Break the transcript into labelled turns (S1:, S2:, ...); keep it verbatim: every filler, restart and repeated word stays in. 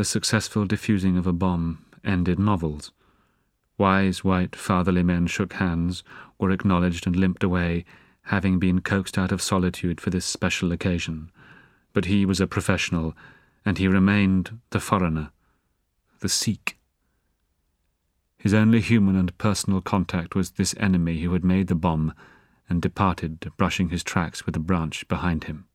S1: the successful defusing of a bomb ended novels. Wise, white, fatherly men shook hands, were acknowledged and limped away, having been coaxed out of solitude for this special occasion. But he was a professional, and he remained the foreigner, the Sikh. His only human and personal contact was this enemy who had made the bomb and departed, brushing his tracks with a branch behind him.